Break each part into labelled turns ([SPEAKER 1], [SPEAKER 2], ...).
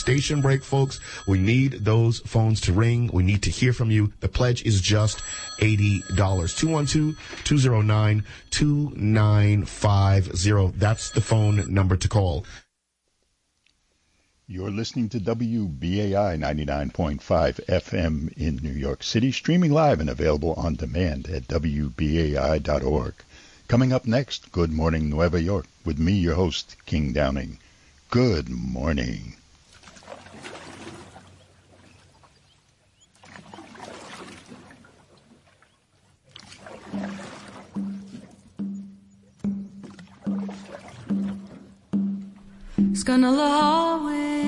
[SPEAKER 1] station break, folks. We need those phones to ring. We need to hear from you. The pledge is just $80. 212-209-2950. That's the phone number to call.
[SPEAKER 2] You're listening to WBAI 99.5 FM in New York City, streaming live and available on demand at WBAI.org. Coming up next, Good Morning Nueva York, with me, your host, King Downing. Good morning.
[SPEAKER 3] Scanna la highway,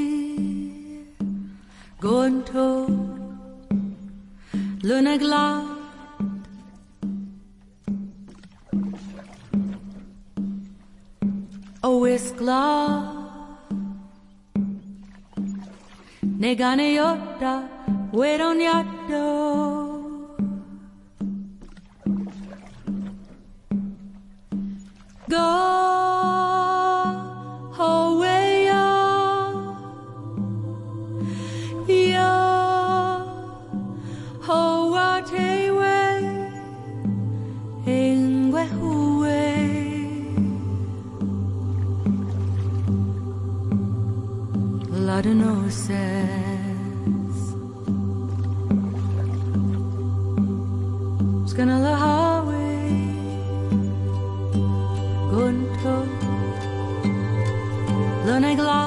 [SPEAKER 3] going to Luna glad. Oh, it's glad. Negane yotta, wait on yatto. Go. Ladino says Scanna la highway Gunto Lunegla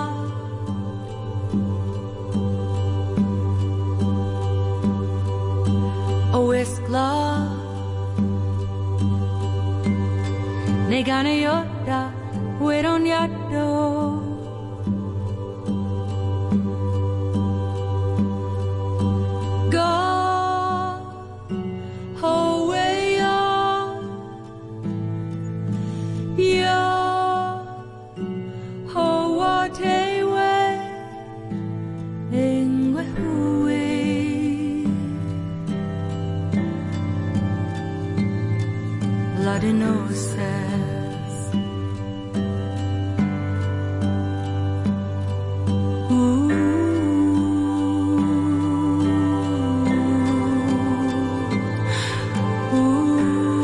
[SPEAKER 3] Oiskla Negana yoda Weron yaddo Ladino says ooh, ooh,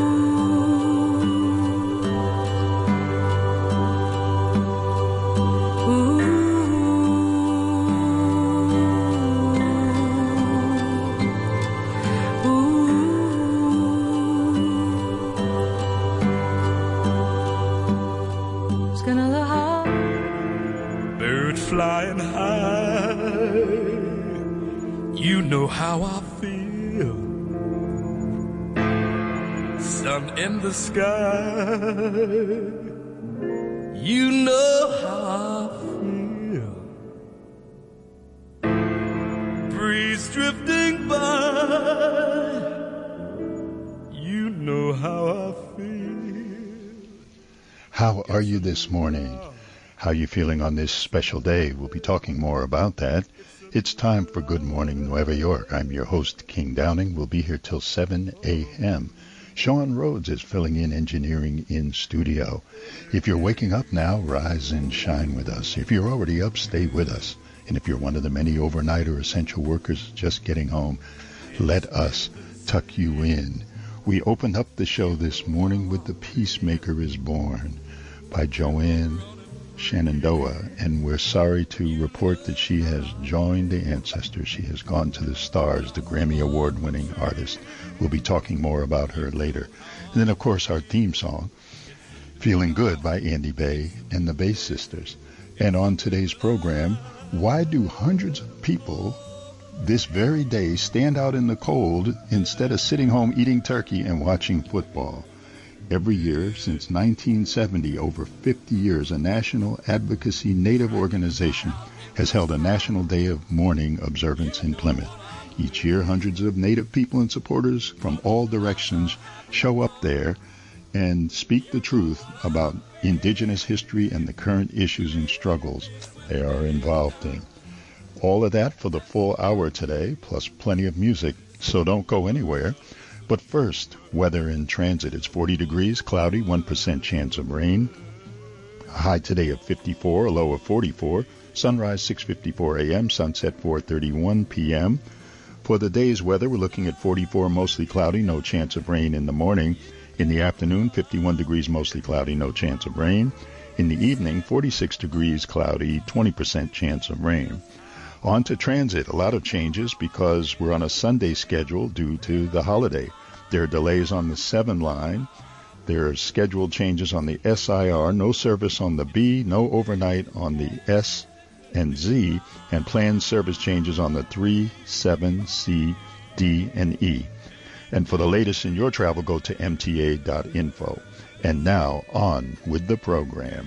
[SPEAKER 4] flying high, you know how I feel. Sun in the sky, you know how I feel. Breeze drifting by, you know how I feel.
[SPEAKER 2] How are you this morning? How you feeling on this special day? We'll be talking more about that. It's time for Good Morning Nueva York. I'm your host, King Downing. We'll be here till 7 a.m. Sean Rhodes is filling in engineering in studio. If you're waking up now, rise and shine with us. If you're already up, stay with us. And if you're one of the many overnight or essential workers just getting home, let us tuck you in. We opened up the show this morning with The Peacemaker is Born by Joanne Shenandoah, and we're sorry to report that she has joined the ancestors. She has gone to the stars, the Grammy Award-winning artist. We'll be talking more about her later. And then, of course, our theme song, Feeling Good by Andy Bay and the Bay Sisters. And on today's program, why do hundreds of people this very day stand out in the cold instead of sitting home eating turkey and watching football? Every year since 1970, over 50 years, a national advocacy Native organization has held a National Day of Mourning observance in Plymouth. Each year, hundreds of Native people and supporters from all directions show up there and speak the truth about indigenous history and the current issues and struggles they are involved in. All of that for the full hour today, plus plenty of music, so don't go anywhere. But first, weather in transit. It's 40 degrees, cloudy, 1% chance of rain. A high today of 54, a low of 44. Sunrise 6:54 a.m., sunset 4:31 p.m. For the day's weather, we're looking at 44, mostly cloudy, no chance of rain in the morning. In the afternoon, 51 degrees, mostly cloudy, no chance of rain. In the evening, 46 degrees, cloudy, 20% chance of rain. On to transit, a lot of changes because we're on a Sunday schedule due to the holiday. There are delays on the 7 line. There are scheduled changes on the SIR, no service on the B, no overnight on the S and Z, and planned service changes on the 3, 7, C, D, and E. And for the latest in your travel, go to mta.info. And now, on with the program.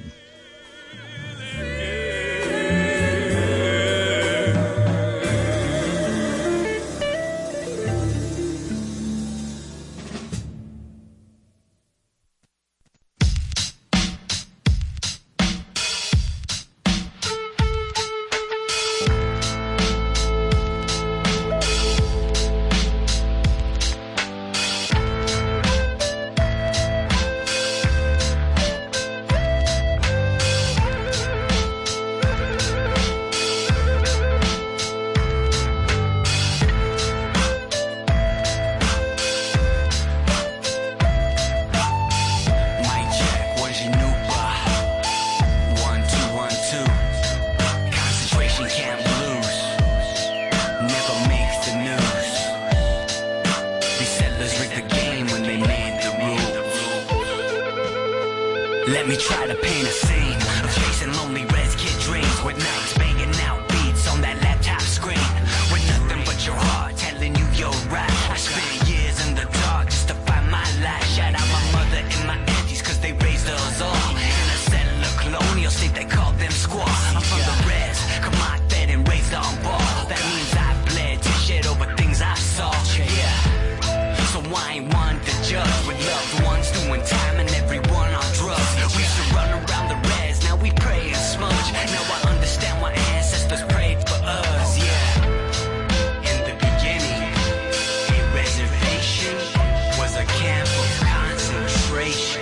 [SPEAKER 5] Let me try to paint a scene of chasing lonely res kid dreams with nights banging out beats on that laptop screen with nothing but your heart telling you you're right. I spent years in the dark just to find my light. Shout out my mother and my aunties cause they raised us all in a settler colonial state they called them squaws. I'm from the res, come on fed and raised on ball. That means I bled to shit over things I saw. Yeah, so I ain't one to judge with loved ones doing time and everyone on drugs. We used to run around the res, now we pray and smudge. Now I understand why ancestors prayed for us, yeah. In the beginning, a reservation was a camp of concentration.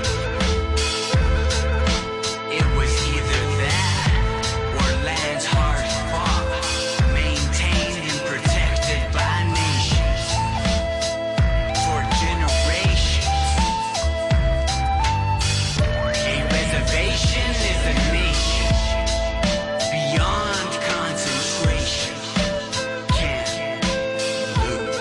[SPEAKER 5] It was either that or lands hard fought, maintained and protected by nations for generations. A reservation is a nation beyond concentration. Can't lose.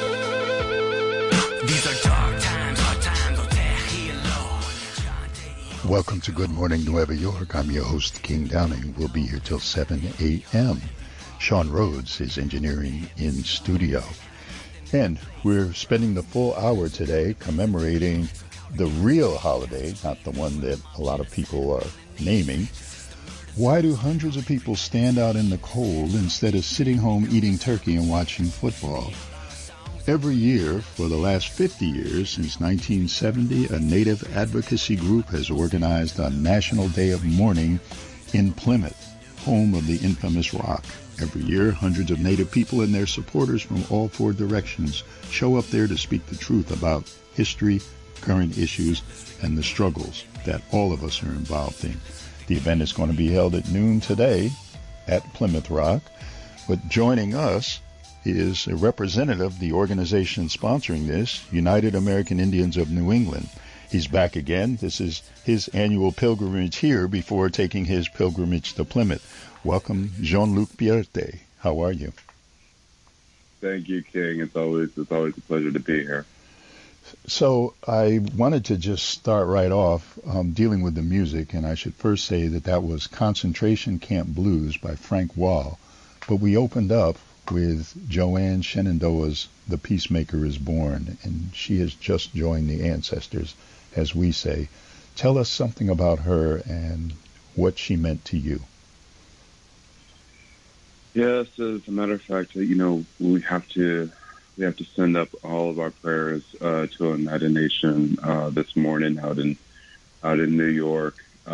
[SPEAKER 5] These are dark times, hard times, oh terrible.
[SPEAKER 2] Welcome to Good Morning Nueva York. I'm your host, King Downing. We'll be here till 7 a.m. Sean Rhodes is engineering in studio. And we're spending the full hour today commemorating the real holiday, not the one that a lot of people are naming. Why do hundreds of people stand out in the cold instead of sitting home eating turkey and watching football? Every year for the last 50 years, since 1970, a Native advocacy group has organized a National Day of Mourning in Plymouth, home of the infamous Rock. Every year, hundreds of Native people and their supporters from all 4 directions show up there to speak the truth about history, current issues, and the struggles that all of us are involved in. The event is going to be held at noon today at Plymouth Rock. But joining us is a representative of the organization sponsoring this, United American Indians of New England. He's back again. This is his annual pilgrimage here before taking his pilgrimage to Plymouth. Welcome, Jean-Luc Pierte. How are you?
[SPEAKER 6] Thank you, King. It's always a pleasure to be here.
[SPEAKER 2] So I wanted to just start right off dealing with the music, and I should first say that was Concentration Camp Blues by Frank Wall. But we opened up with Joanne Shenandoah's The Peacemaker is Born, and she has just joined the ancestors, as we say. Tell us something about her and what she meant to you.
[SPEAKER 6] Yes, as a matter of fact, we have to send up all of our prayers to Oneida Nation this morning out in New York.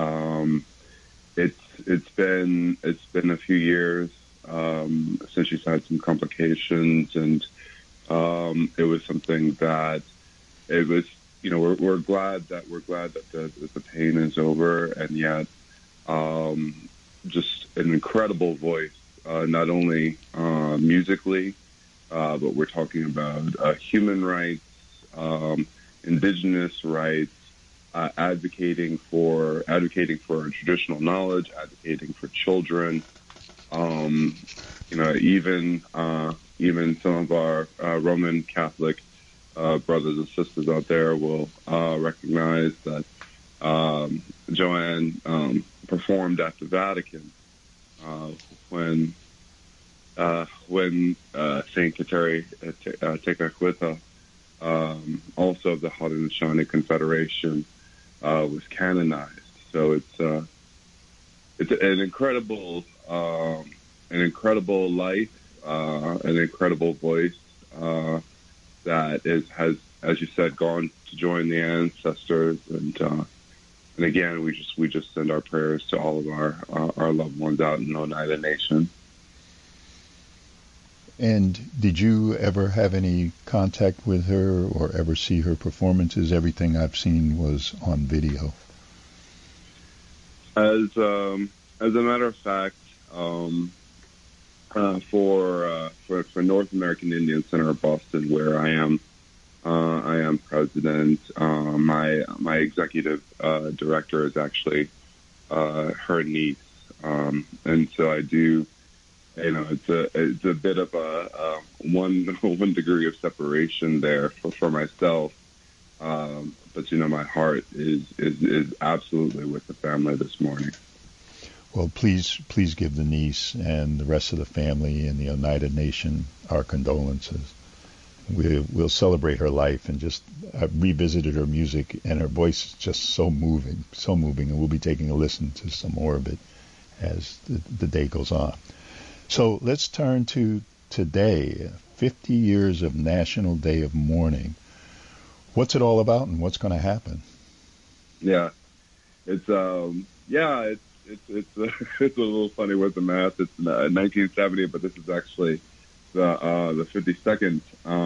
[SPEAKER 6] It's been a few years since she's had some complications, and it was something that it was. We're glad that the pain is over, and yet just an incredible voice, not only musically, but we're talking about human rights, indigenous rights, advocating for traditional knowledge, advocating for children. Even some of our Roman Catholic brothers and sisters out there will recognize that Joanne performed at the Vatican when Saint Kateri Tekakwitha, also of the Haudenosaunee Confederation, was canonized. So it's an incredible life, an incredible voice that has, as you said, gone to join the ancestors, and again, we just send our prayers to all of our loved ones out in Oneida Nation.
[SPEAKER 2] And did you ever have any contact with her or ever see her performances? Everything I've seen was on video.
[SPEAKER 6] As a matter of fact, for North American Indian Center of Boston, where I am president, my executive director is actually her niece, and so I do. It's a bit of a one degree of separation there for myself, but my heart is absolutely with the family this morning.
[SPEAKER 2] Well, please give the niece and the rest of the family and the Oneida Nation our condolences. We'll celebrate her life, and just revisited her music, and her voice is just so moving, and we'll be taking a listen to some more of it as the day goes on. So let's turn to today, 50 years of National Day of Mourning. What's it all about, and what's going to happen?
[SPEAKER 6] Yeah, it's a little funny with the math. It's 1970, but this is actually the 52nd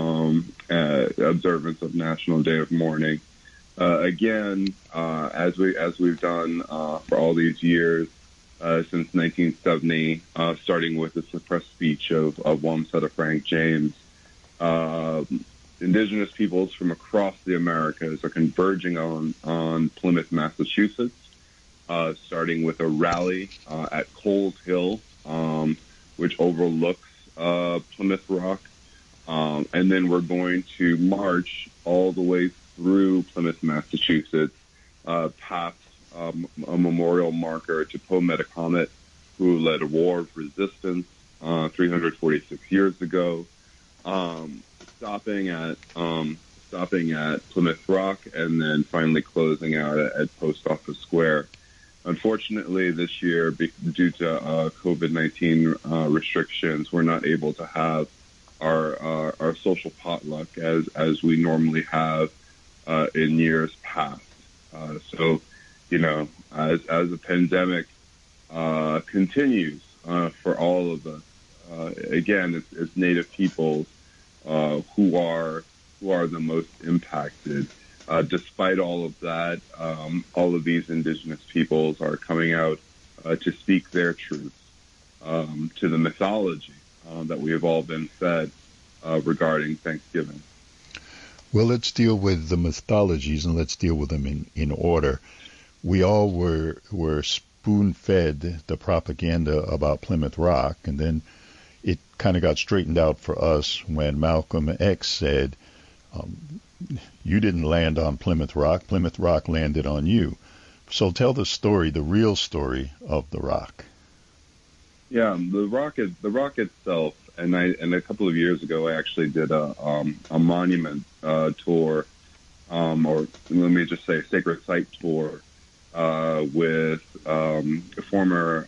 [SPEAKER 6] observance of National Day of Mourning. Again, as we've done for all these years. Since 1970, starting with the suppressed speech of Wamsutta Frank James. Indigenous peoples from across the Americas are converging on Plymouth, Massachusetts, starting with a rally at Coles Hill, which overlooks Plymouth Rock. And then we're going to march all the way through Plymouth, Massachusetts, past a memorial marker to Poe Metacomet, who led a war of resistance 346 years ago, stopping at Plymouth Rock, and then finally closing out at Post Office Square. Unfortunately, this year, due to COVID-19 restrictions, we're not able to have our social potluck as we normally have in years past. So, as the pandemic continues for all of us, again, it's Native peoples who are the most impacted. Despite all of that, all of these indigenous peoples are coming out to speak their truth to the mythology that we have all been fed regarding Thanksgiving.
[SPEAKER 2] Well, let's deal with the mythologies, and let's deal with them in order. We all were spoon-fed the propaganda about Plymouth Rock, and then it kind of got straightened out for us when Malcolm X said, you didn't land on Plymouth Rock landed on you. So tell the story, the real story of the Rock.
[SPEAKER 6] Yeah, the Rock itself, and a couple of years ago I actually did a monument tour, or let me just say a sacred site tour, with a former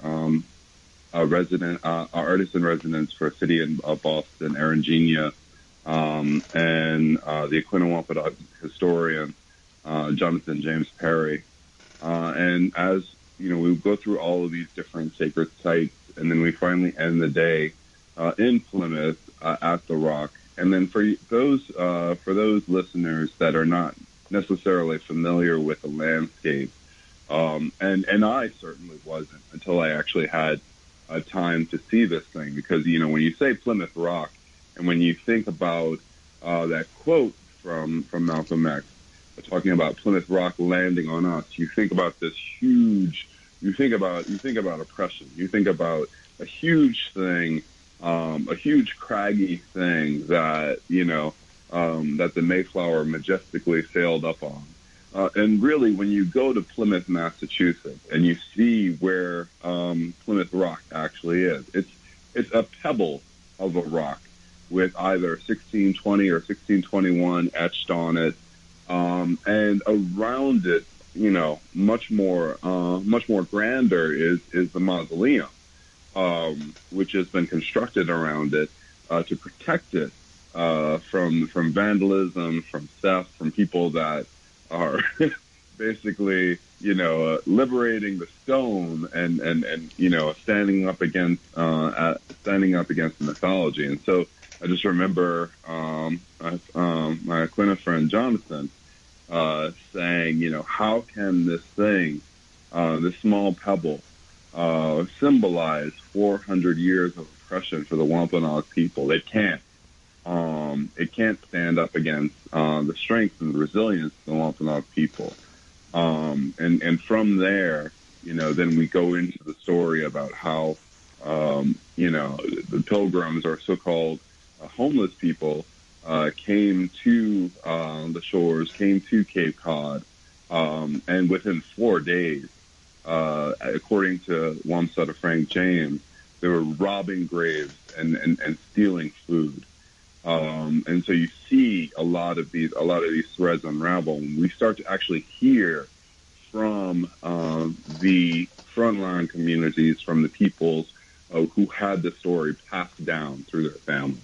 [SPEAKER 6] artist in residence for a city of Boston, Aaron Genia, and the Aquinnah historian, Jonathan James Perry. And as we go through all of these different sacred sites, and then we finally end the day in Plymouth at the Rock. And then for those listeners that are not necessarily familiar with the landscape, And I certainly wasn't until I actually had time to see this thing, because, you know, when you say Plymouth Rock and when you think about that quote from Malcolm X talking about Plymouth Rock landing on us, you think about this huge, you think about oppression, you think about a huge thing, a huge craggy thing that, you know, that the Mayflower majestically sailed up on. And really, when you go to Plymouth, Massachusetts, and you see where Plymouth Rock actually is, it's a pebble of a rock with either 1620 or 1621 etched on it, and around it, you know, much more grander is the mausoleum, which has been constructed around it to protect it from vandalism, from theft, from people that are basically, you know, liberating the stone and you know, standing up against the mythology. And so I just remember my Aquinnah friend Jonathan saying, you know, how can this thing, this small pebble, symbolize 400 years of oppression for the Wampanoag people? It can't. It can't stand up against the strength and the resilience of the Wampanoag people. And from there, you know, then we go into the story about how, you know, the Pilgrims, or so-called homeless people, came to the shores, came to Cape Cod, and within 4 days, according to Wamsutta Frank James, they were robbing graves and stealing food. And so you see a lot of these threads unravel. And we start to actually hear from the frontline communities, from the peoples who had the story passed down through their families.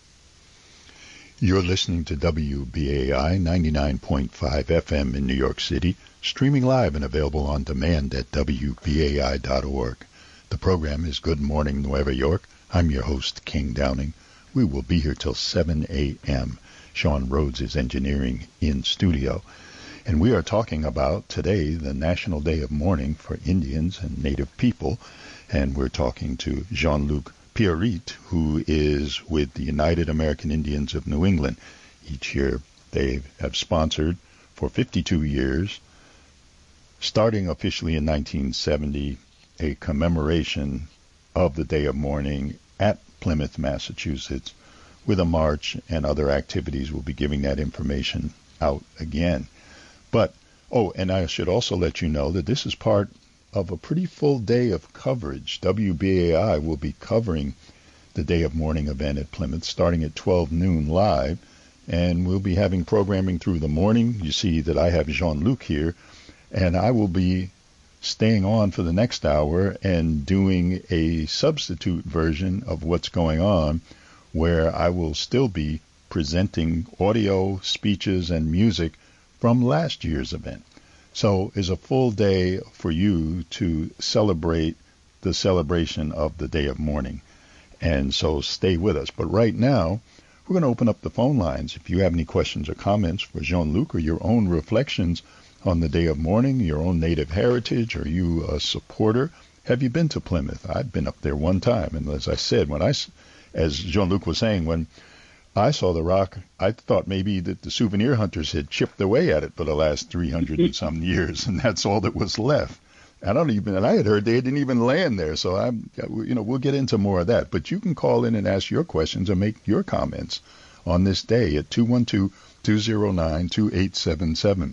[SPEAKER 2] You're listening to WBAI 99.5 FM in New York City, streaming live and available on demand at WBAI.org. The program is Good Morning Nueva York. I'm your host, King Downing. We will be here till 7 a.m. Sean Rhodes is engineering in studio. And we are talking about today, the National Day of Mourning for Indians and Native people. And we're talking to Jean-Luc Pierite, who is with the United American Indians of New England. Each year they have sponsored for 52 years, starting officially in 1970, a commemoration of the Day of Mourning at Plymouth, Massachusetts, with a march and other activities. We'll be giving that information out again. But, and I should also let you know that this is part of a pretty full day of coverage. WBAI will be covering the Day of Mourning event at Plymouth starting at 12 noon live, and we'll be having programming through the morning. You see that I have Jean-Luc here, and I will be staying on for the next hour and doing a substitute version of what's going on, where I will still be presenting audio, speeches, and music from last year's event. So it's a full day for you to celebrate the celebration of the Day of Mourning. And so stay with us. But right now, we're going to open up the phone lines. If you have any questions or comments for Jean-Luc, or your own reflections on the Day of Mourning, your own native heritage, are you a supporter? Have you been to Plymouth? I've been up there one time. And as I said, as Jean-Luc was saying, when I saw the rock, I thought maybe that the souvenir hunters had chipped away at it for the last 300 and some years, and that's all that was left. And I had heard they didn't even land there. So we'll get into more of that. But you can call in and ask your questions or make your comments on this day at 212-209-2877.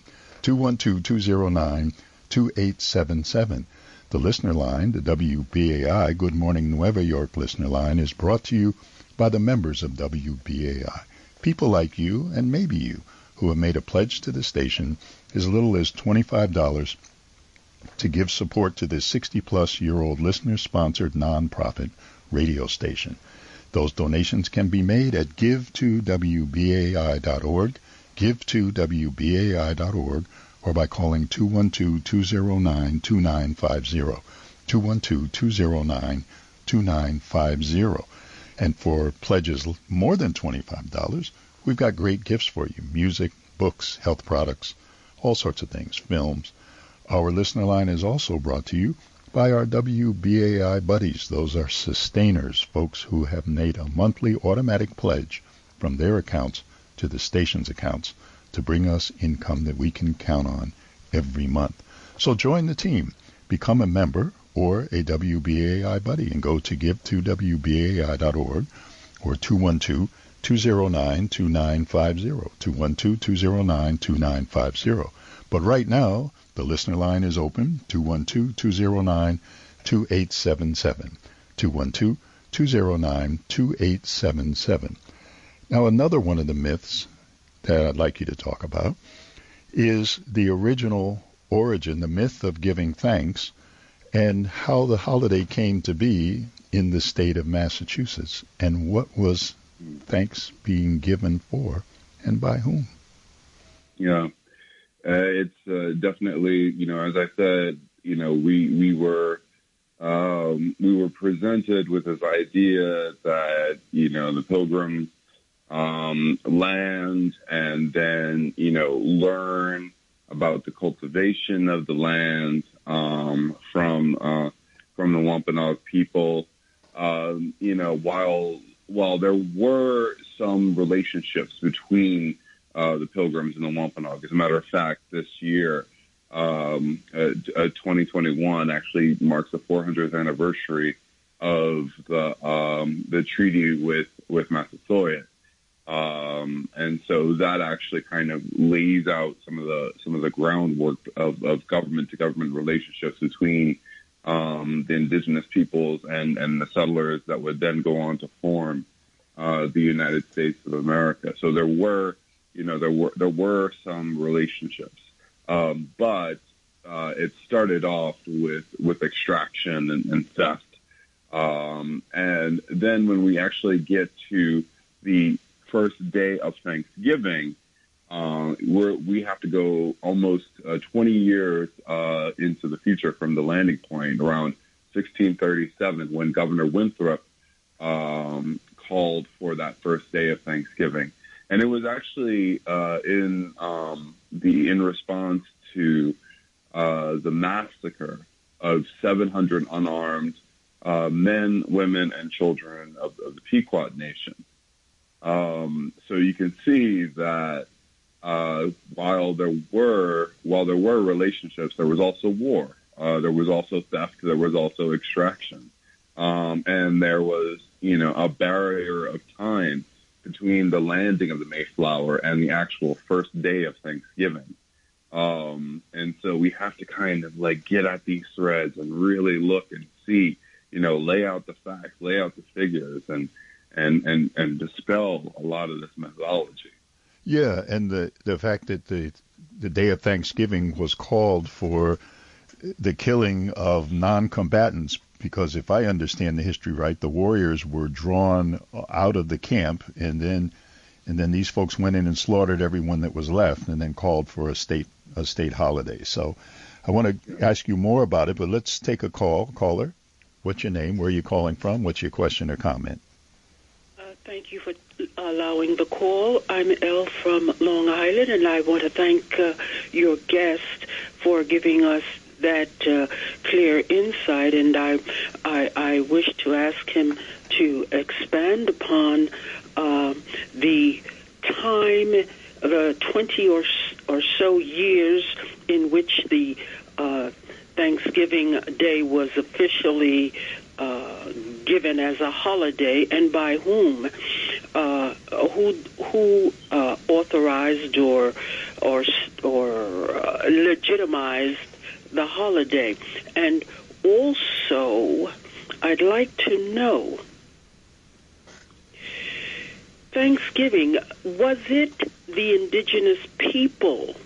[SPEAKER 2] 212-209-2877. The listener line, the WBAI Good Morning Nueva York listener line, is brought to you by the members of WBAI. People like you, and maybe you, who have made a pledge to the station as little as $25 to give support to this 60-plus-year-old listener-sponsored nonprofit radio station. Those donations can be made at give2wbai.org, give2wbai.org, or by calling 212-209-2950, 212-209-2950. And for pledges more than $25, we've got great gifts for you: music, books, health products, all sorts of things, films. Our listener line is also brought to you by our WBAI buddies. Those are sustainers, folks who have made a monthly automatic pledge from their accounts to the station's accounts to bring us income that we can count on every month. So join the team. Become a member or a WBAI buddy and go to give2wbai.org or 212-209-2950, 212-209-2950. But right now, the listener line is open, 212-209-2877, 212-209-2877. Now, another one of the myths that I'd like you to talk about is the original origin, the myth of giving thanks, and how the holiday came to be in the state of Massachusetts, and what was thanks being given for, and by whom?
[SPEAKER 6] Yeah, it's definitely, as I said, we were presented with this idea that, the Pilgrims land and then, learn about the cultivation of the land from the Wampanoag people. While there were some relationships between the Pilgrims and the Wampanoag. As a matter of fact, this year, 2021 actually marks the 400th anniversary of the treaty with Massasoit. And so that actually kind of lays out some of the groundwork of government to government relationships between the indigenous peoples and the settlers that would then go on to form the United States of America. So there were some relationships, but it started off with extraction and theft, and then when we actually get to the first day of Thanksgiving, we have to go almost 20 years into the future from the landing point, around 1637, when Governor Winthrop called for that first day of Thanksgiving. And it was actually in response to the massacre of 700 unarmed men, women, and children of the Pequot Nation. So you can see that while there were relationships, there was also war. There was also theft. There was also extraction, and there was a barrier of time between the landing of the Mayflower and the actual first day of Thanksgiving. And so we have to kind of get at these threads and really look and see, lay out the facts, lay out the figures, and dispel a lot of this methodology.
[SPEAKER 2] Yeah, and the fact that the day of Thanksgiving was called for the killing of non-combatants, because if I understand the history right, the warriors were drawn out of the camp, and then these folks went in and slaughtered everyone that was left, and then called for a state holiday. So I want to ask you more about it, but let's take a caller. What's your name? Where are you calling from? What's your question or comment?
[SPEAKER 7] Thank you for allowing the call. I'm Elle from Long Island, and I want to thank your guest for giving us that clear insight, and I wish to ask him to expand upon the time, the 20 or so years in which the Thanksgiving Day was officially given as a holiday, and by whom, who authorized or legitimized the holiday. And also, I'd like to know, Thanksgiving, was it the indigenous people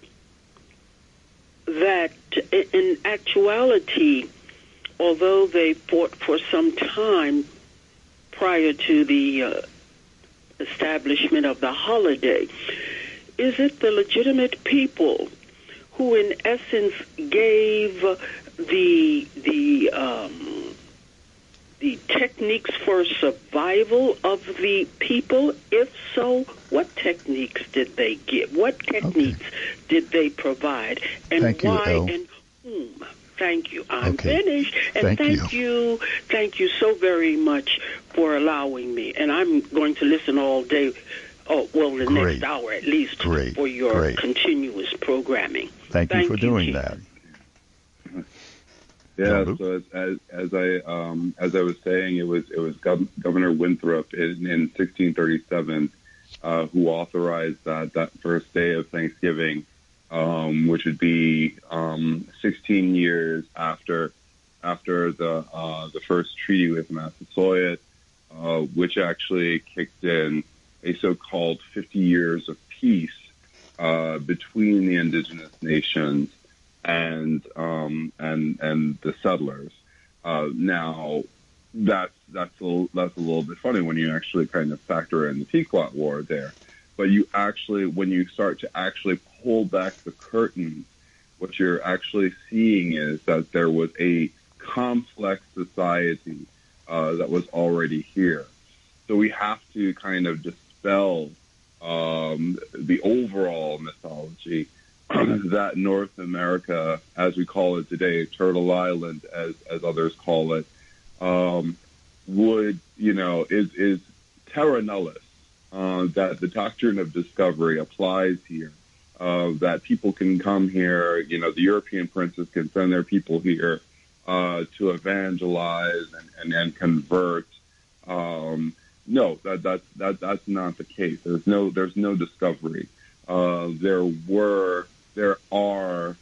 [SPEAKER 7] that, in actuality, although they fought for some time prior to the establishment of the holiday, is it the legitimate people who, in essence, gave the techniques for survival of the people? If so, what techniques did they give? What techniques did they provide? And
[SPEAKER 2] Thank you,
[SPEAKER 7] why?
[SPEAKER 2] Elle.
[SPEAKER 7] And boom. Thank you. I'm
[SPEAKER 2] Okay.
[SPEAKER 7] finished. And thank you so very much for allowing me. And I'm going to listen all day. Oh, well, the
[SPEAKER 2] Great.
[SPEAKER 7] next hour at least
[SPEAKER 2] Great.
[SPEAKER 7] for your
[SPEAKER 2] Great.
[SPEAKER 7] continuous programming.
[SPEAKER 2] Thank you for doing
[SPEAKER 7] Chief.
[SPEAKER 2] that.
[SPEAKER 6] Yeah.
[SPEAKER 2] Jean-Luc?
[SPEAKER 6] So as I was saying, it was Governor Winthrop in 1637 who authorized that first day of Thanksgiving, which would be 16 years after the first treaty with Massasoit, which actually kicked in a so-called 50 years of peace between the indigenous nations and the settlers. Now, that's a little bit funny when you actually kind of factor in the Pequot War there. But when you start to actually pull back the curtain, what you're actually seeing is that there was a complex society that was already here. So we have to kind of dispel the overall mythology that North America, as we call it today, Turtle Island, as others call it, is terra nullis. That the doctrine of discovery applies here. That people can come here, the European princes can send their people here to evangelize and convert. No, that's not the case. There's no discovery. There are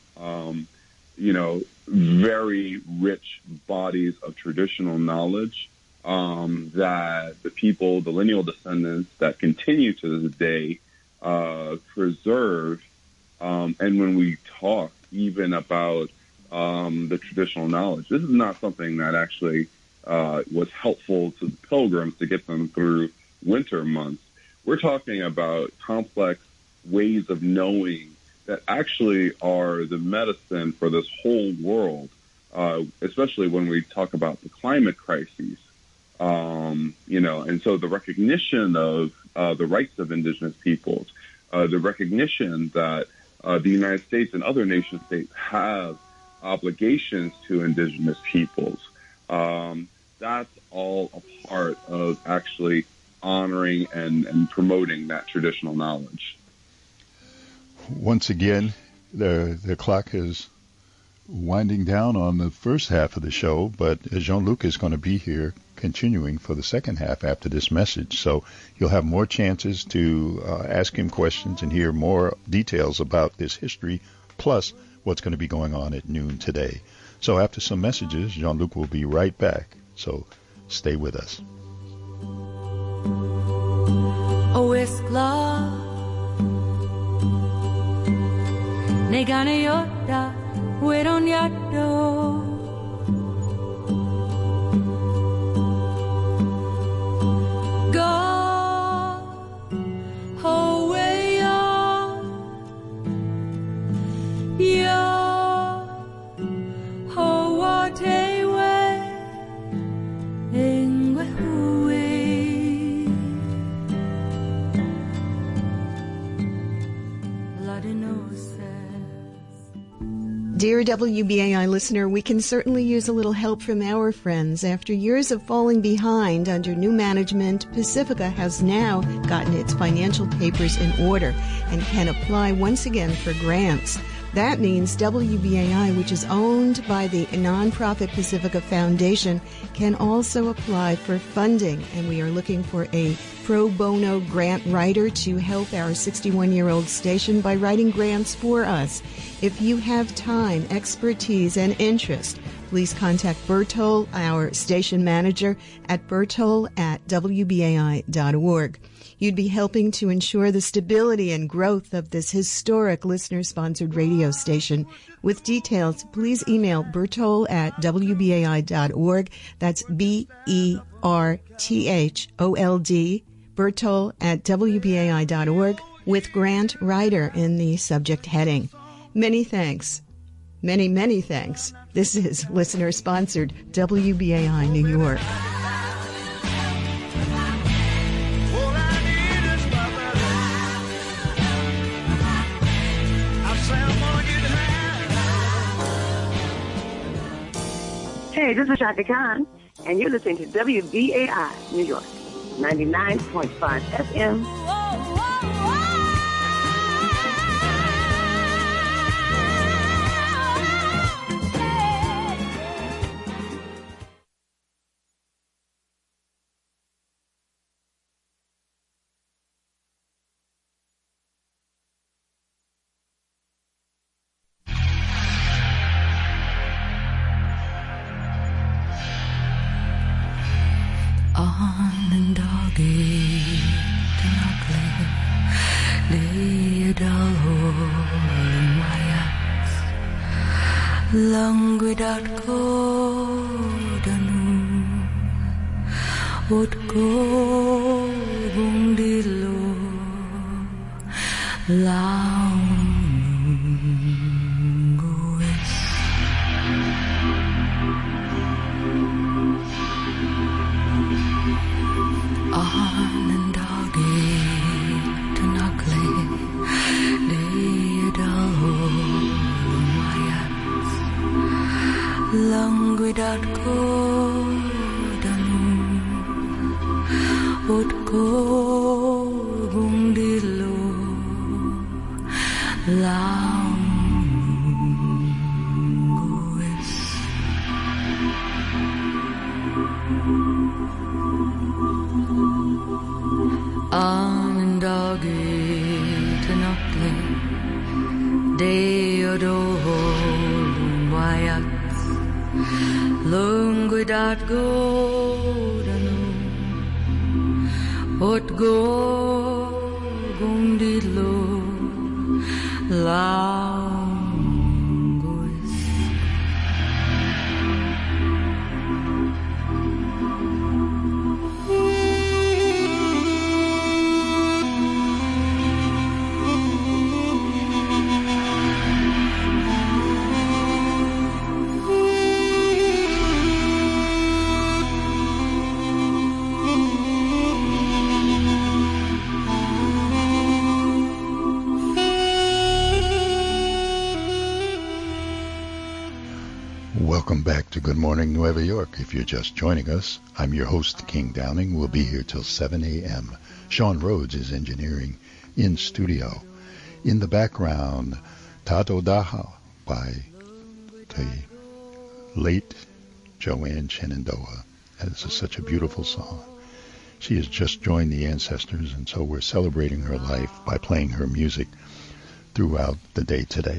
[SPEAKER 6] very rich bodies of traditional knowledge that the people, the lineal descendants that continue to this day, preserve. And when we talk even about the traditional knowledge, this is not something that actually was helpful to the pilgrims to get them through winter months. We're talking about complex ways of knowing that actually are the medicine for this whole world, especially when we talk about the climate crises. And so the recognition of the rights of indigenous peoples, the recognition that the United States and other nation states have obligations to indigenous peoples, that's all a part of actually honoring and promoting that traditional knowledge.
[SPEAKER 2] Once again, the clock is winding down on the first half of the show, but Jean-Luc is going to be here continuing for the second half after this message. So you'll have more chances to ask him questions and hear more details about this history, plus what's going to be going on at noon today. So after some messages, Jean-Luc will be right back. So stay with us.
[SPEAKER 3] Oiskla Negana Yoda Wedon Yado
[SPEAKER 8] Dear WBAI listener, we can certainly use a little help from our friends. After years of falling behind under new management, Pacifica has now gotten its financial papers in order and can apply once again for grants. That means WBAI, which is owned by the nonprofit Pacifica Foundation, can also apply for funding. And we are looking for a pro bono grant writer to help our 61-year-old station by writing grants for us. If you have time, expertise, and interest, please contact Bertol, our station manager, at bertol@wbai.org. You'd be helping to ensure the stability and growth of this historic listener-sponsored radio station. With details, please email bertol@wbai.org. That's BERTHOLD, bertol@wbai.org, with grant writer in the subject heading. Many thanks. Many, many thanks. This is listener-sponsored WBAI New York.
[SPEAKER 9] Hey, this is Shaka Khan, and you're listening to WBAI, New York, 99.5 FM.
[SPEAKER 3] Languidat kodanu ut gundilo languis anandagi tanakle languidat kodanu ut gundilo languis anandagi tanakle deodolum wayat Languidat godanu ut gundilo languis
[SPEAKER 2] Welcome back to Good Morning Nueva York. If you're just joining us, I'm your host, King Downing. We'll be here till 7 a.m. Sean Rhodes is engineering in studio. In the background, Tato Daha by the late Joanne Shenandoah. This is such a beautiful song. She has just joined the ancestors, and so we're celebrating her life by playing her music throughout the day today.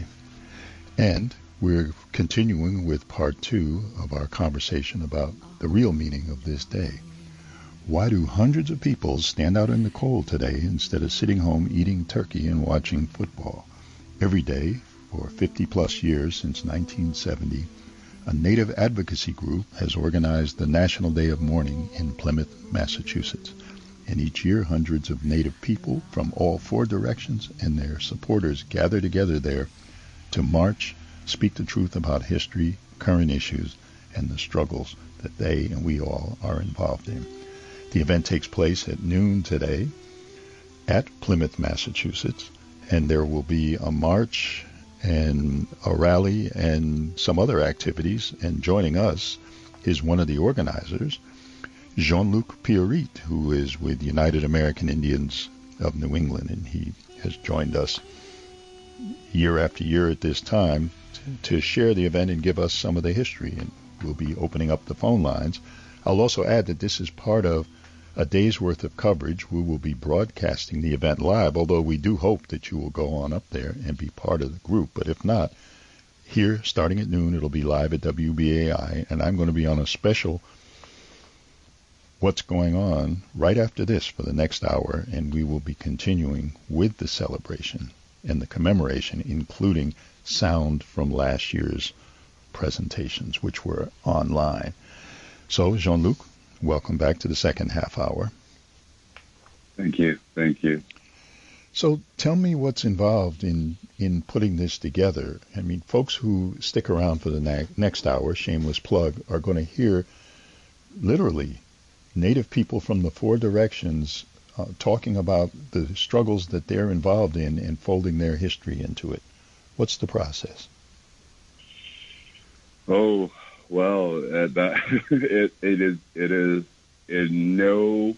[SPEAKER 2] And we're continuing with part 2 of our conversation about the real meaning of this day. Why do hundreds of people stand out in the cold today instead of sitting home eating turkey and watching football? Every day, for 50-plus years since 1970, a Native advocacy group has organized the National Day of Mourning in Plymouth, Massachusetts. And each year, hundreds of Native people from all 4 directions and their supporters gather together there to march, speak the truth about history, current issues, and the struggles that they and we all are involved in. The event takes place at noon today at Plymouth, Massachusetts, and there will be a march and a rally and some other activities. And joining us is one of the organizers, Jean-Luc Pierite, who is with United American Indians of New England, and he has joined us year after year at this time to share the event and give us some of the history, and we'll be opening up the phone lines. I'll also add that this is part of a day's worth of coverage. We will be broadcasting the event live, although we do hope that you will go on up there and be part of the group. But if not, here, starting at noon, it'll be live at WBAI, and I'm going to be on a special What's Going On right after this for the next hour, and we will be continuing with the celebration and the commemoration, including sound from last year's presentations, which were online. So, Jean-Luc, welcome back to the second half hour.
[SPEAKER 6] Thank you. Thank you.
[SPEAKER 2] So tell me what's involved in putting this together. I mean, folks who stick around for the next hour, shameless plug, are going to hear literally Native people from the 4 directions talking about the struggles that they're involved in and folding their history into it. What's the process?
[SPEAKER 6] Oh, Well, that it is in no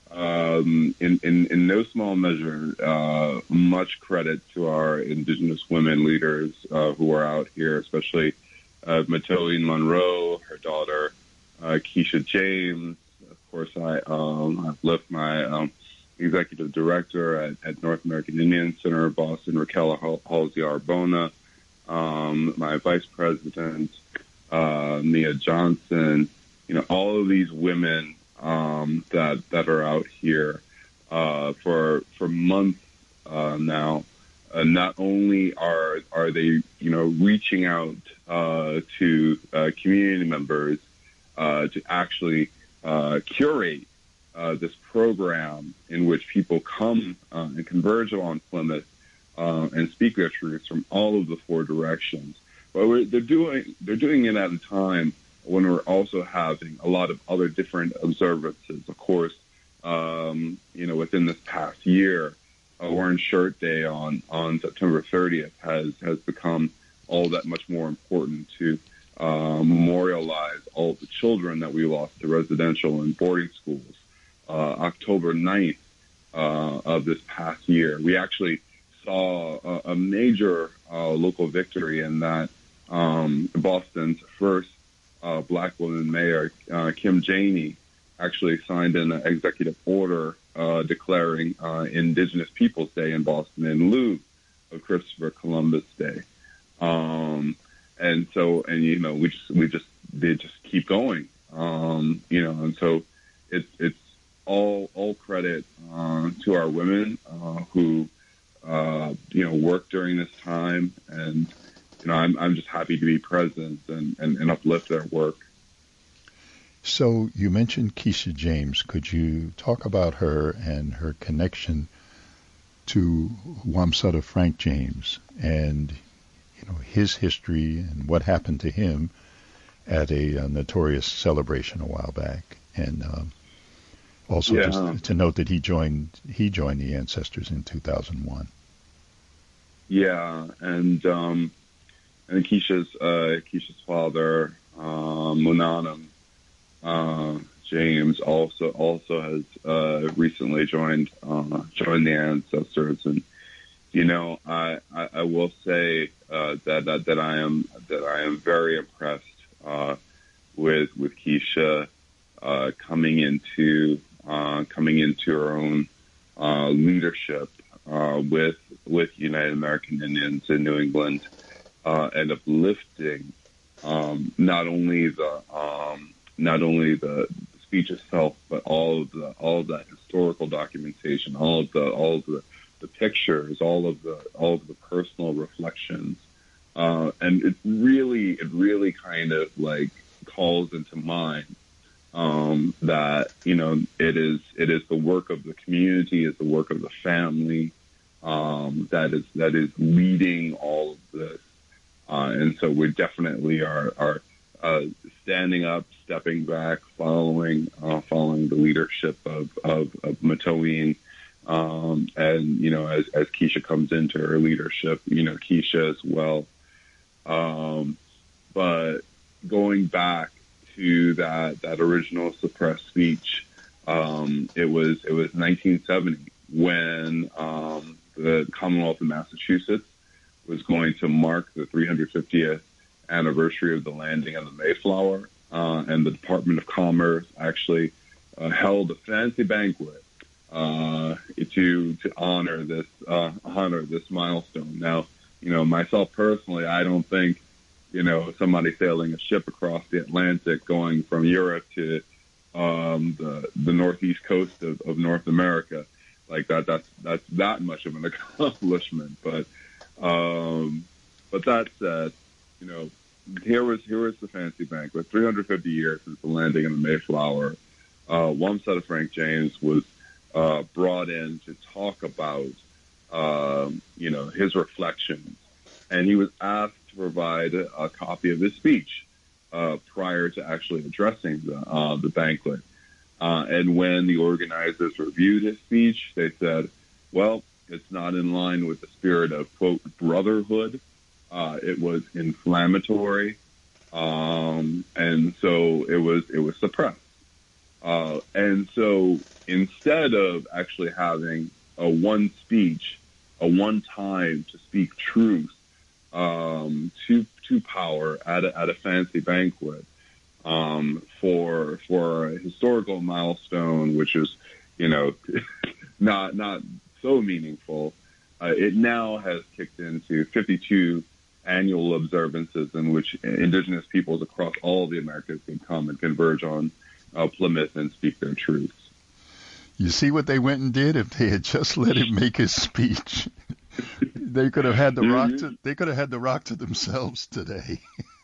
[SPEAKER 6] in no small measure much credit to our Indigenous women leaders who are out here, especially Matoe Monroe, her daughter Keisha James. Of course, I've left my executive director at North American Indian Center of Boston, Raquel Halsey Arbona, my vice president, Mia Johnson, all of these women that are out here for months now. Not only are they reaching out to community members to actually curate this program in which people come and converge on Plymouth and speak their truths from all of the four directions. But they're doing it at a time when we're also having a lot of other different observances. Of course, within this past year, Orange Shirt Day on September 30th has become all that much more important to memorialize all the children that we lost to residential and boarding schools. October 9th of this past year, we actually saw a major local victory in that Boston's first black woman mayor, Kim Janey, actually signed an executive order declaring Indigenous Peoples Day in Boston in lieu of Christopher Columbus Day. They just keep going. And so it's all credit to our women who worked during this time, and I'm just happy to be present and uplift their work.
[SPEAKER 2] So you mentioned Keisha James. Could you talk about her and her connection to Wamsutta Frank James and his history and what happened to him at a notorious celebration a while back, and also just to note that he joined the Ancestors in 2001.
[SPEAKER 6] Yeah, and Keisha's father, Munanam James, also has recently joined the Ancestors, and I will say that I am very impressed with Keisha coming into her own leadership with United American Indians in New England, and uplifting not only the speech itself, but all of the historical documentation, all of the pictures, all of the personal reflections, and it really kind of like calls into mind that it is the work of the community, is the work of the family that is leading all of this, and so we definitely are standing up, stepping back, following the leadership of Matoe. And as Keisha comes into her leadership, Keisha as well. But going back to that original suppressed speech, it was 1970 when the Commonwealth of Massachusetts was going to mark the 350th anniversary of the landing of the Mayflower, and the Department of Commerce actually held a fancy banquet to honor this milestone. Now, myself personally, I don't think somebody sailing a ship across the Atlantic going from Europe to the northeast coast of North America, like that's that much of an accomplishment. But that said, here was the fancy banquet. 350 years since the landing of the Mayflower, Wamsutta Frank James was brought in to talk about his reflections, and he was asked to provide a copy of his speech prior to actually addressing the banquet. And when the organizers reviewed his speech, they said, well, it's not in line with the spirit of, quote, brotherhood. It was inflammatory. and so it was suppressed. And so instead of actually having a one time to speak truth to power at a fancy banquet for a historical milestone, which is not so meaningful, it now has kicked into 52 annual observances in which indigenous peoples across all the Americas can come and converge on Plymouth and speak their truths.
[SPEAKER 2] You see what they went and did? If they had just let him make his speech, they could have had the rock to themselves today.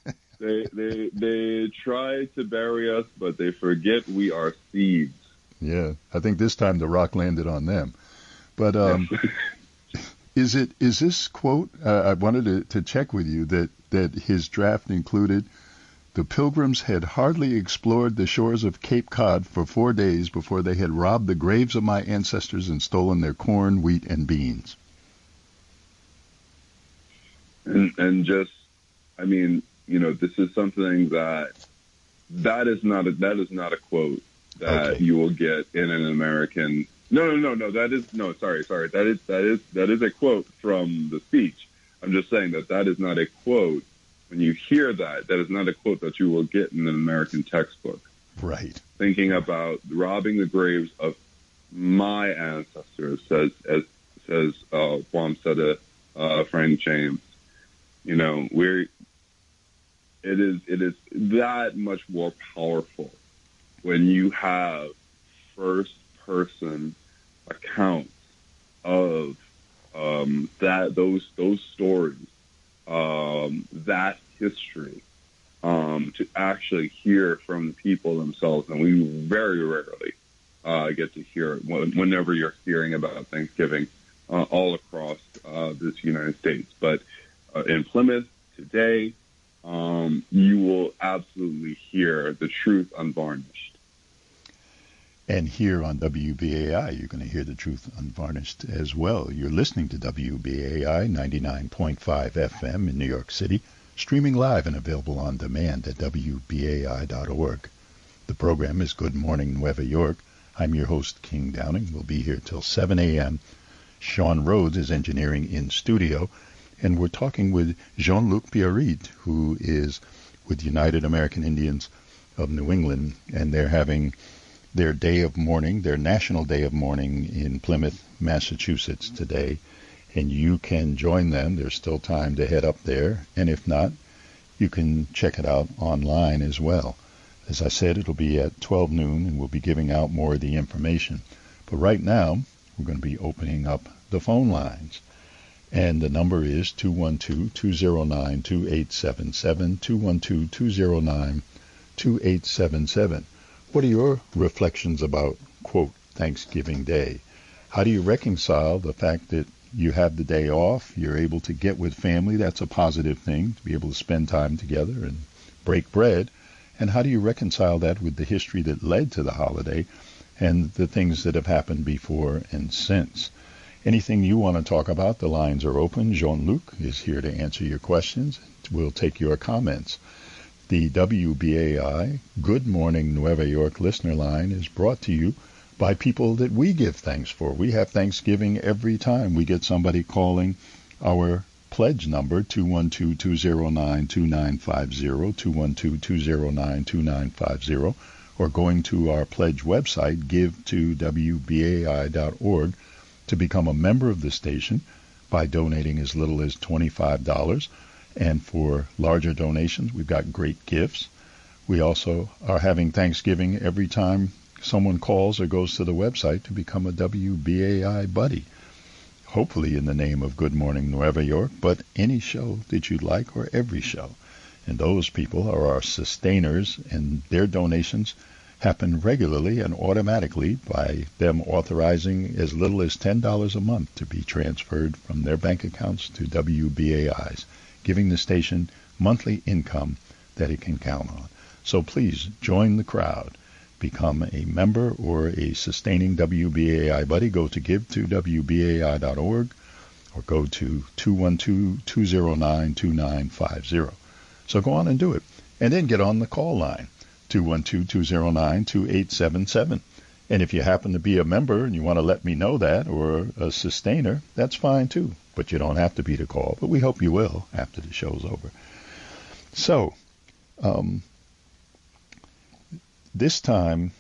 [SPEAKER 6] They try to bury us, but they forget we are seeds.
[SPEAKER 2] Yeah, I think this time the rock landed on them. But is this quote? I wanted to check with you that his draft included, the Pilgrims had hardly explored the shores of Cape Cod for 4 days before they had robbed the graves of my ancestors and stolen their corn, wheat, and beans.
[SPEAKER 6] And just, I mean, this is something that is not a quote that you will get in an American. No. That is a quote from the speech. I'm just saying that is not a quote. When you hear that is not a quote that you will get in an American textbook.
[SPEAKER 2] Right.
[SPEAKER 6] Thinking about robbing the graves of my ancestors, says Wamsutta Frank James. It is that much more powerful when you have first person accounts of those stories, that history, to actually hear from the people themselves. And we very rarely get to hear it whenever you're hearing about Thanksgiving all across this United States. But in Plymouth today, you will absolutely hear the truth unvarnished.
[SPEAKER 2] And here on WBAI, you're going to hear the truth unvarnished as well. You're listening to WBAI 99.5 FM in New York City, streaming live and available on demand at WBAI.org. The program is Good Morning Nueva York. I'm your host, King Downing. We'll be here till 7 a.m. Sean Rhodes is engineering in studio, and we're talking with Jean-Luc Pierrit, who is with United American Indians of New England, and they're having their day of mourning, their National Day of Mourning in Plymouth, Massachusetts today. And you can join them. There's still time to head up there. And if not, you can check it out online as well. As I said, it'll be at 12 noon, and we'll be giving out more of the information. But right now, we're going to be opening up the phone lines. And the number is 212-209-2877, 212-209-2877. What are your reflections about, quote, Thanksgiving Day? How do you reconcile the fact that you have the day off, you're able to get with family? That's a positive thing, to be able to spend time together and break bread. And how do you reconcile that with the history that led to the holiday and the things that have happened before and since? Anything you want to talk about, the lines are open. Jean-Luc is here to answer your questions. We'll take your comments. The WBAI Good Morning Nueva York listener line is brought to you by people that we give thanks for. We have Thanksgiving every time we get somebody calling our pledge number, 212-209-2950, 212-209-2950, or going to our pledge website, give2wbai.org, to become a member of the station by donating as little as $25. And for larger donations, we've got great gifts. We also are having Thanksgiving every time someone calls or goes to the website to become a WBAI buddy, hopefully in the name of Good Morning Nueva York, but any show that you'd like, or every show. And those people are our sustainers, and their donations happen regularly and automatically by them authorizing as little as $10 a month to be transferred from their bank accounts to WBAI's, giving the station monthly income that it can count on. So please join the crowd. Become a member or a sustaining WBAI buddy. Go to give2wbai.org or go to 212-209-2950. So go on and do it. And then get on the call line, 212-209-2877. And if you happen to be a member and you want to let me know that, or a sustainer, that's fine too. But you don't have to be to call. But we hope you will after the show's over. So, this time,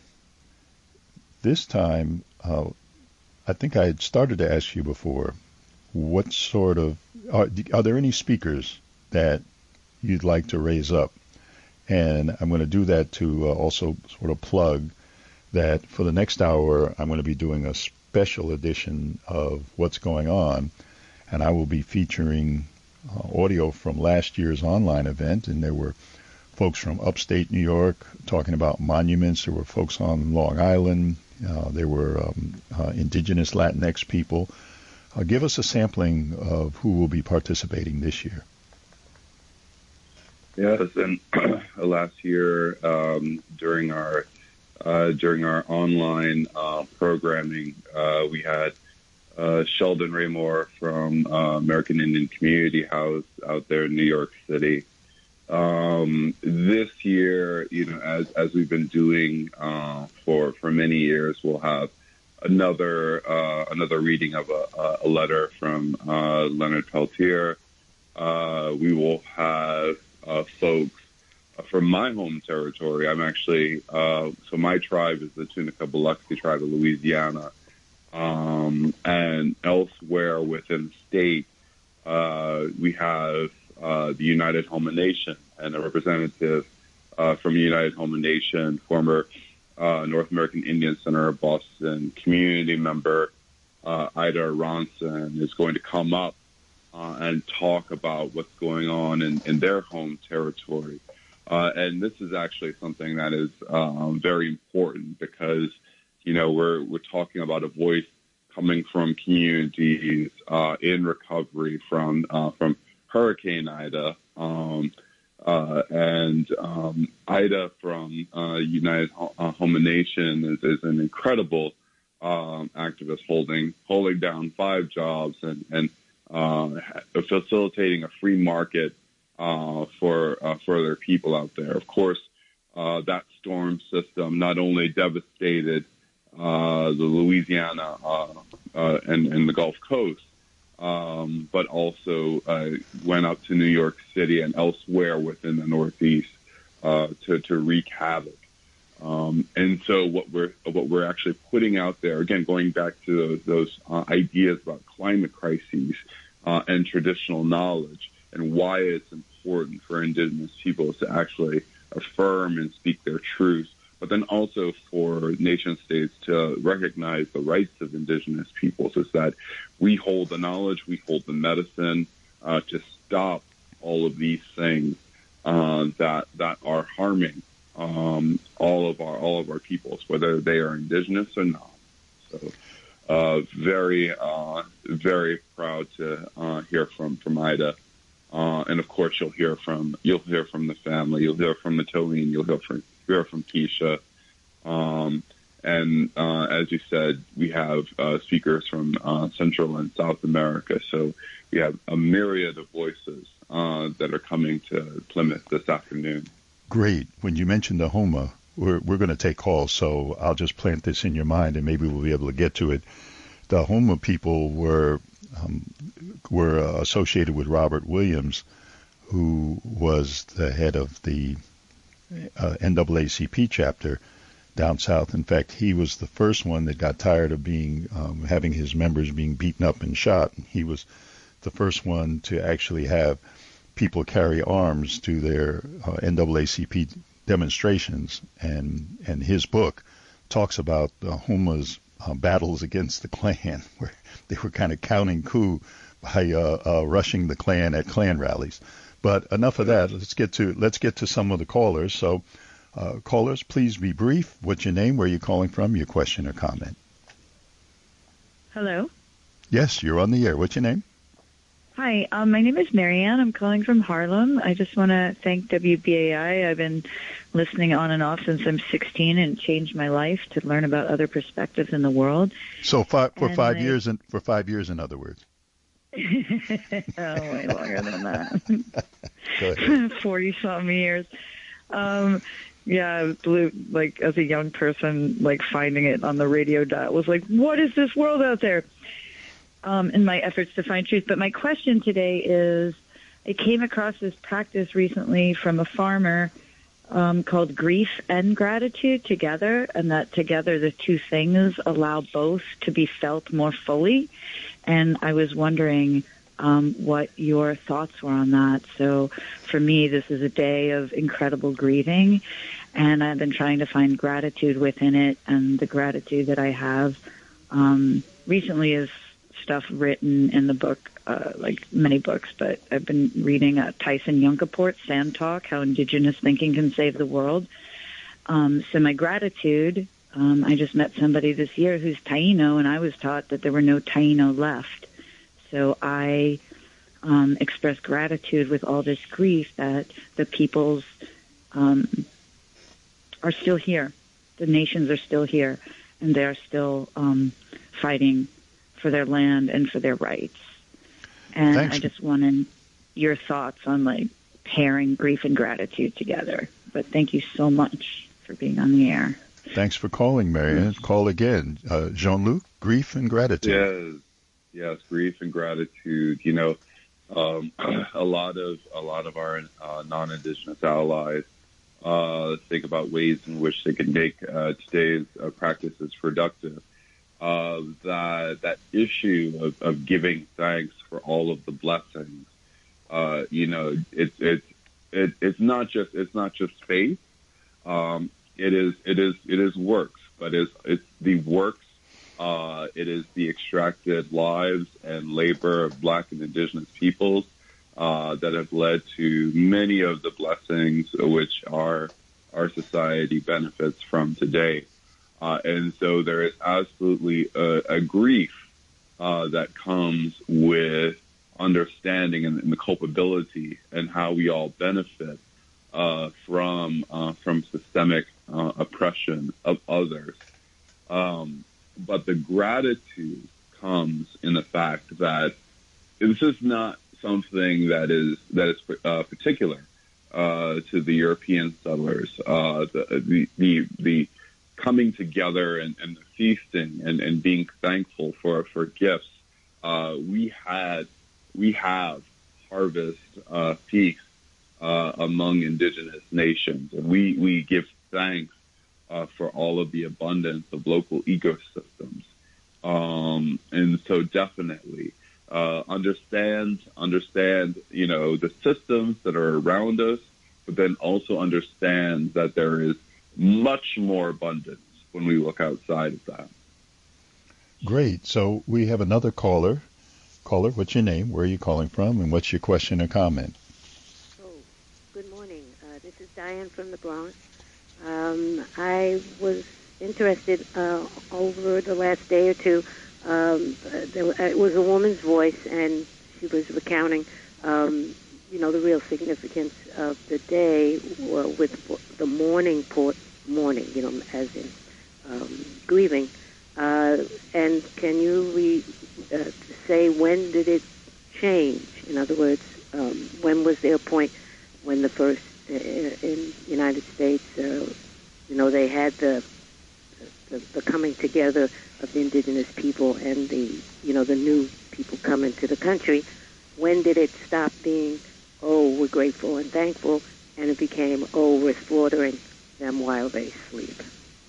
[SPEAKER 2] I think I had started to ask you before, what sort of, are there any speakers that you'd like to raise up? And I'm going to do that to also sort of plug that for the next hour, I'm going to be doing a special edition of What's Going On, and I will be featuring audio from last year's online event, and there were folks from upstate New York talking about monuments. There were folks on Long Island. There were indigenous Latinx people. Give us a sampling of who will be participating this year.
[SPEAKER 6] Yes, and last year during our online programming, we had Sheldon Raymore from American Indian Community House out there in New York City. This year, as we've been doing for many years, we'll have another reading of a letter from Leonard Peltier. We will have folks from my home territory. I'm actually so my tribe is the Tunica Biloxi tribe of Louisiana, and elsewhere within the state, we have the United Homa Nation and a representative from United Homa Nation, former North American Indian Center of Boston community member Ida Ronson is going to come up and talk about what's going on in their home territory. And this is actually something that is very important because, we're talking about a voice coming from communities in recovery from Hurricane Ida. Ida from United Homa Nation is an incredible activist holding down 5 jobs and facilitating a free market for their people out there. Of course, that storm system not only devastated the Louisiana and the Gulf Coast, but also went up to New York City and elsewhere within the Northeast to wreak havoc. And so what we're actually putting out there, again, going back to those ideas about climate crises and traditional knowledge and why it's important for indigenous peoples to actually affirm and speak their truth, but then also for nation states to recognize the rights of indigenous peoples, is that we hold the knowledge, we hold the medicine to stop all of these things that are harming all of our peoples, whether they are indigenous or not. So very proud to hear from Ida. And of course you'll hear from the family, you'll hear from Matoline, you'll hear from Keisha. And as you said, we have speakers from Central and South America. So we have a myriad of voices that are coming to Plymouth this afternoon. Great. When you mentioned the Homa, we're going to take calls, so I'll just plant this in your mind, and maybe we'll be able to get to it. The Homa people were associated with Robert Williams, who was the head of the NAACP chapter down south. In fact, he was the first one that got tired of having his members being beaten up and shot. He was the first one to actually have people carry arms to their NAACP demonstrations, and his book talks about the Homa's battles against the Klan, where they were kind of counting coup by rushing the Klan at Klan rallies. But enough of that. Let's get to some of the callers. So, callers, please be brief. What's your name? Where are you calling from? Your question or comment?
[SPEAKER 10] Hello.
[SPEAKER 2] Yes, you're on the air. What's your name?
[SPEAKER 10] Hi, my name is Marianne. I'm calling from Harlem. I just want to thank WBAI. I've been listening on and off since I'm 16, and it changed my life to learn about other perspectives in the world. So for 5 years, in other words. Oh, way longer than that. 40-something years. Yeah, like as a young person, like finding it on the radio dial was like, what is this world out there? In my efforts to find truth. But my question today is, I came across this practice recently from a farmer called grief and gratitude together, and that together the two things allow both to be felt more fully. And I was wondering what your thoughts were on that. So for me, this is a day of incredible grieving, and I've been trying to find gratitude within it. And the gratitude that I have recently is stuff written in the book, like many books, but I've been reading Tyson Yunkaport's Sand Talk, How Indigenous Thinking Can Save the World. So my gratitude, I just met somebody this year who's Taino, and I was taught that there were no Taino left. So I express gratitude with all this grief that the peoples are still here. The nations are still here, and they are still fighting for their land and for their rights. And
[SPEAKER 2] Thanks.
[SPEAKER 10] I just wanted your thoughts on, like, pairing grief and gratitude together. But thank you so much for being on the air.
[SPEAKER 2] Thanks for calling, Marianne. Call again. Jean-Luc, grief and gratitude.
[SPEAKER 6] Yes, grief and gratitude. You know, a lot of our non-Indigenous allies think about ways in which they can make today's practices productive. That issue of giving thanks for all of the blessings. You know, it's not just faith. It is works, but it's the works. It is the extracted lives and labor of Black and Indigenous peoples that have led to many of the blessings which our society benefits from today. And so there is absolutely a grief that comes with understanding and the culpability and how we all benefit from systemic oppression of others. But the gratitude comes in the fact that this is not something that is particular to the European settlers. The coming together and the feasting and being thankful for gifts. We have harvest feasts among Indigenous nations, and we give thanks for all of the abundance of local ecosystems. And so definitely understand, you know, the systems that are around us, but then also understand that there is much more abundance when we look outside of that.
[SPEAKER 2] Great. So we have another caller. Caller, what's your name? Where are you calling from? And what's your question or comment?
[SPEAKER 11] Oh, good morning. This is Diane from the Bronx. I was interested over the last day or two. It was a woman's voice, and she was recounting, you know, the real significance of the day with the mourning, you know, as in grieving. And can you say when did it change? In other words, when was there a point when the first in the United States, you know, they had the coming together of the indigenous people and the, you know, the new people coming to the country? When did it stop being, oh, we're grateful and thankful, and it became, oh, we're slaughtering them while they sleep?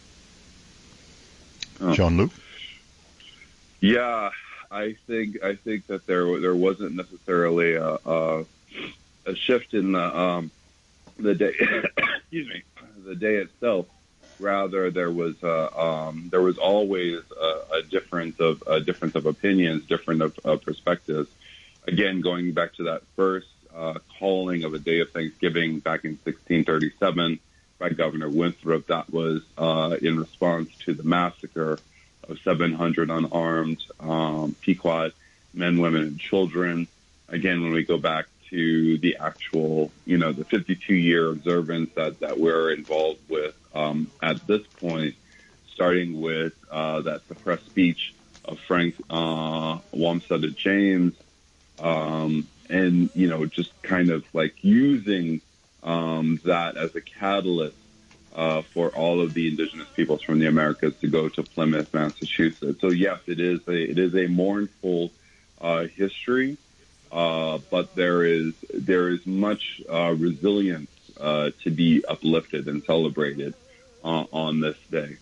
[SPEAKER 2] Jean-Luc?
[SPEAKER 6] Yeah, I think that there wasn't necessarily a shift in the day. Excuse me, the day itself. Rather, there was always a difference of opinions, different of perspectives. Again, going back to that first calling of a day of Thanksgiving back in 1637 by Governor Winthrop, that was in response to the massacre of 700 unarmed Pequot men, women, and children. Again, when we go back to the actual, you know, the 52-year observance that we're involved with at this point, starting with that suppressed speech of Frank Wamsutter James, and, you know, just kind of like using that as a catalyst for all of the indigenous peoples from the Americas to go to Plymouth, Massachusetts. So yes, it is a mournful history, but there is much resilience to be uplifted and celebrated on this day.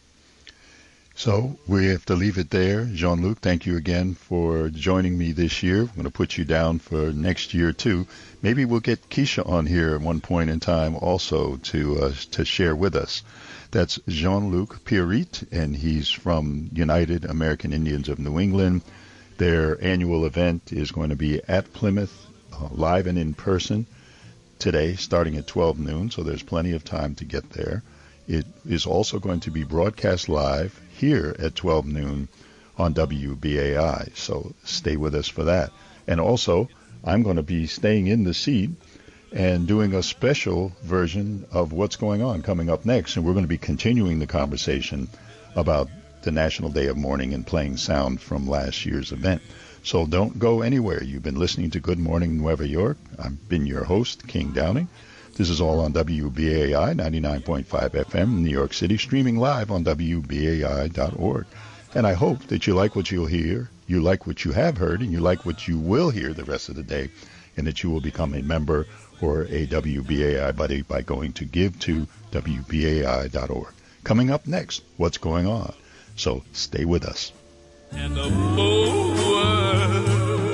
[SPEAKER 2] So we have to leave it there. Jean-Luc, thank you again for joining me this year. I'm going to put you down for next year, too. Maybe we'll get Keisha on here at one point in time also to share with us. That's Jean-Luc Pierite, and he's from United American Indians of New England. Their annual event is going to be at Plymouth, live and in person today, starting at 12 noon, so there's plenty of time to get there. It is also going to be broadcast live here at 12 noon on WBAI, so stay with us for that. And also, I'm going to be staying in the seat and doing a special version of what's going on coming up next, and we're going to be continuing the conversation about the National Day of Mourning and playing sound from last year's event. So don't go anywhere. You've been listening to Good Morning Nueva York. I've been your host, King Downing. This is all on WBAI 99.5 FM, New York City, streaming live on WBAI.org. And I hope that you like what you'll hear, you like what you have heard, and you like what you will hear the rest of the day, and that you will become a member or a WBAI buddy by going to give2WBAI.org. Coming up next, what's going on? So stay with us.
[SPEAKER 4] And the whole world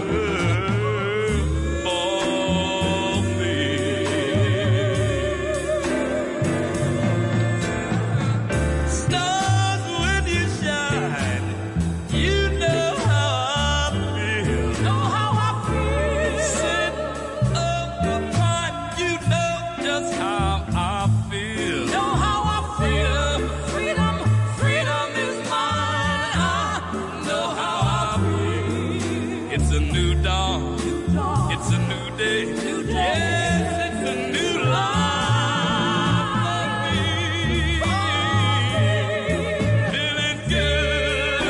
[SPEAKER 4] for me. Stars, when you shine, you know how I feel. Know how I feel. Sit up apart, you know just how I feel. Know how I feel. Freedom is mine. I know how I feel. It's a new dawn. It's a new day. Yes, it's a new life for me. Feeling good.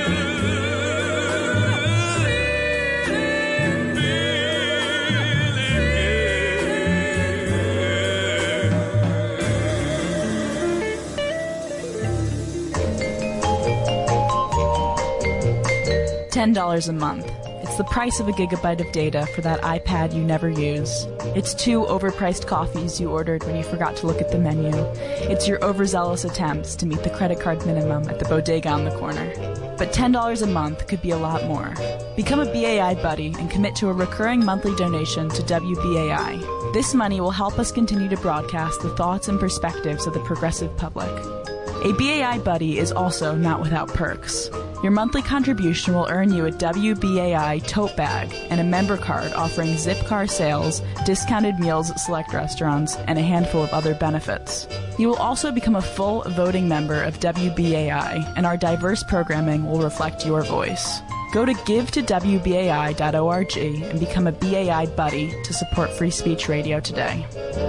[SPEAKER 12] $10 a month. It's the price of a gigabyte of data for that iPad you never use. It's 2 overpriced coffees you ordered when you forgot to look at the menu. It's your overzealous attempts to meet the credit card minimum at the bodega on the corner. But $10 a month could be a lot more. Become a BAI buddy and commit to a recurring monthly donation to WBAI. This money will help us continue to broadcast the thoughts and perspectives of the progressive public. A BAI buddy is also not without perks. Your monthly contribution will earn you a WBAI tote bag and a member card offering Zipcar sales, discounted meals at select restaurants, and a handful of other benefits. You will also become a full voting member of WBAI, and our diverse programming will reflect your voice. Go to give2WBAI.org and become a BAI buddy to support free speech radio today.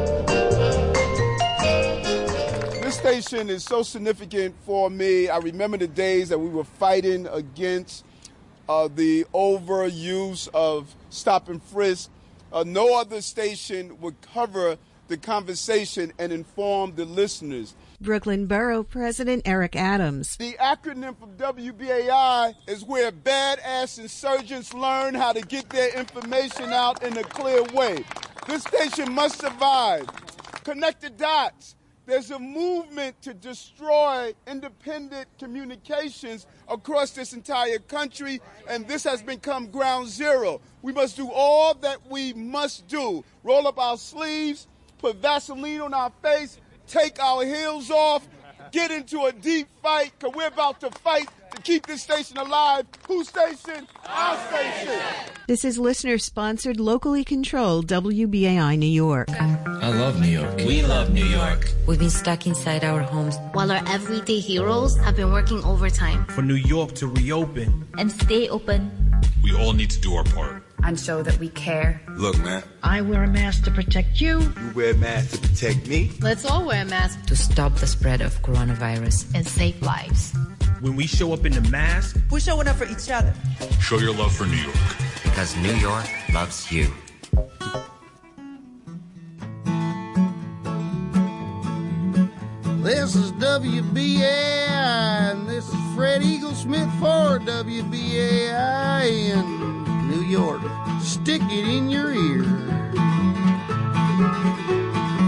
[SPEAKER 13] This station is so significant for me. I remember the days that we were fighting against the overuse of stop and frisk. No other station would cover the conversation and inform the listeners.
[SPEAKER 8] Brooklyn Borough President Eric Adams.
[SPEAKER 13] The acronym for WBAI is where badass insurgents learn how to get their information out in a clear way. This station must survive. Connect the dots. There's a movement to destroy independent communications across this entire country, and this has become ground zero. We must do all that we must do. Roll up our sleeves, put Vaseline on our face, take our heels off, get into a deep fight, because we're about to fight to keep this station alive. Whose station? Our station.
[SPEAKER 8] This is listener-sponsored, locally controlled WBAI New York.
[SPEAKER 14] I love New York. We love New York.
[SPEAKER 3] We've been stuck inside our homes,
[SPEAKER 15] while our everyday heroes have been working overtime
[SPEAKER 14] for New York to reopen
[SPEAKER 15] and stay open.
[SPEAKER 16] We all need to do our part
[SPEAKER 3] and show that we care.
[SPEAKER 16] Look, man.
[SPEAKER 17] I wear a mask to protect you.
[SPEAKER 16] You wear a mask to protect me.
[SPEAKER 15] Let's all wear a mask
[SPEAKER 3] to stop the spread of coronavirus
[SPEAKER 15] and save lives.
[SPEAKER 14] When we show up in the mask,
[SPEAKER 17] we're showing up for each other.
[SPEAKER 16] Show your love for New York.
[SPEAKER 5] Because New York loves you.
[SPEAKER 18] WBAI, and this is Fred Eaglesmith for WBAI in New York. Stick it in your ear.